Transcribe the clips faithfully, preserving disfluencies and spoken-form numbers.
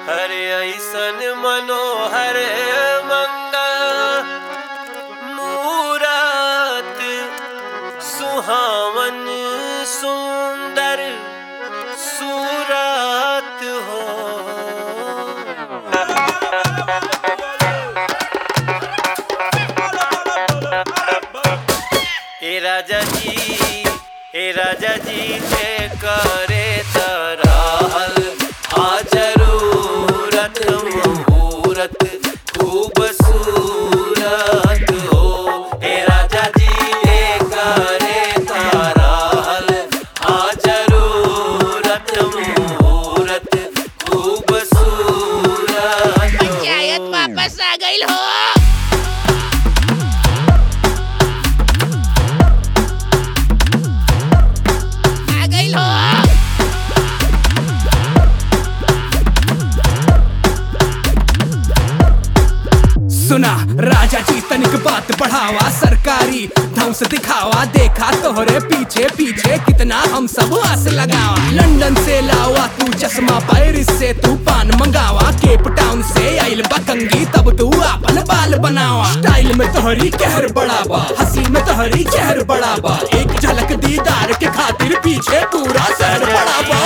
हरे ऐसन मनोहर मंगल मूरत सुहावन सुंदर सूरत हो। ए राजा जी ए राजा जी जे करे तराहल आ जरूरत मुहूर्त खूबसूरत हो। ए राजा जी जे करे तराहल आ जरूरत मुहूर्त खूबसूरत। पंचायत वापस आ गई हो। सुना राजा जी तनिक बात बढ़ावा, सरकारी ढंग से दिखावा, देखा तोहरे पीछे पीछे कितना हम सब आस लगावा। लंदन से लावा तू चश्मा, पेरिस से तू पान मंगावा, केप टाउन से आइल बकंगी तब तू अपन बाल बनावा। स्टाइल में तोहरी कहर बढ़ावा, हंसी में तोहरी जहर बढ़ावा, एक झलक दीदार के खातिर पीछे पूरा शहर बढ़ावा।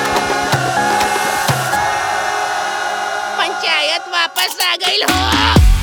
पंचायत वापस आ गई हो।